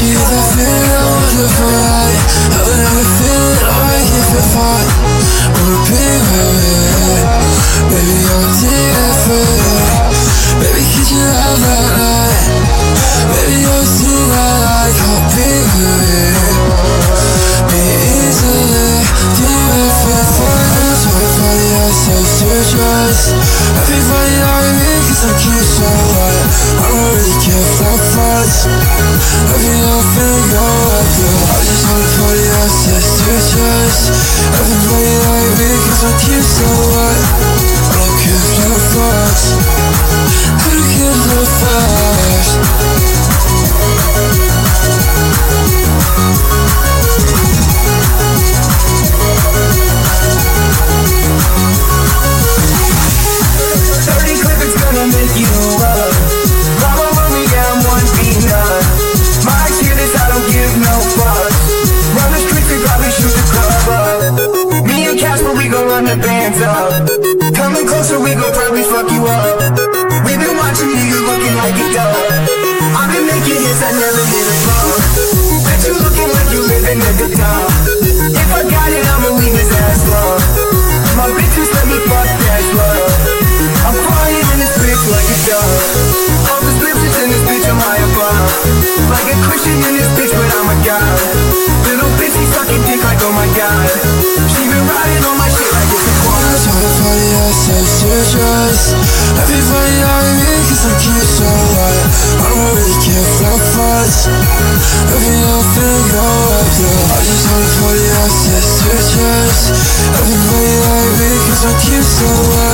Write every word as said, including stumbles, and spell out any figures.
you that feeling wonderful high. I would never feel alright if you're fine. Wanna be with me, baby, I'm different. Baby, could you have that night? Baby, you'll see that I can't be with me. Be easily different. I'm so funny, I said to trust. Everybody like me cause I'm cute, so what? I don't really care for fuss. Every nothing go up there. I just wanna party, I said to trust. Everybody like me cause I'm cute, so what? I don't care for fuss. I don't care for fuss. Thirty clippings gonna make you up. Mama want me down one peanut. My kid is I don't give no fucks. Run the streets, we probably shoot the club up. Me and Casper, we gon' run the bands up. Coming closer, we gon' probably fuck you up. We been watching you, you looking like a dog. I've been making hits, I never hit a bump. Bet you looking like you living at the top. If I got it, I'ma leave his ass long. My bitches let me fuck that love. I'm crying in this bitch like a dog. All the scriptures in this bitch, I'm high above. Like a Christian in this bitch, but I'm a god. Little bitch, she sucking dick like oh my god. She been riding on my shit like it's a quad. That's all the party I said to trust. Everybody like me cause I'm cute, so what? I don't really care for fuss. Every nothing go up there. I just wanna party I said to trust. Everybody like me cause I'm cute, so what?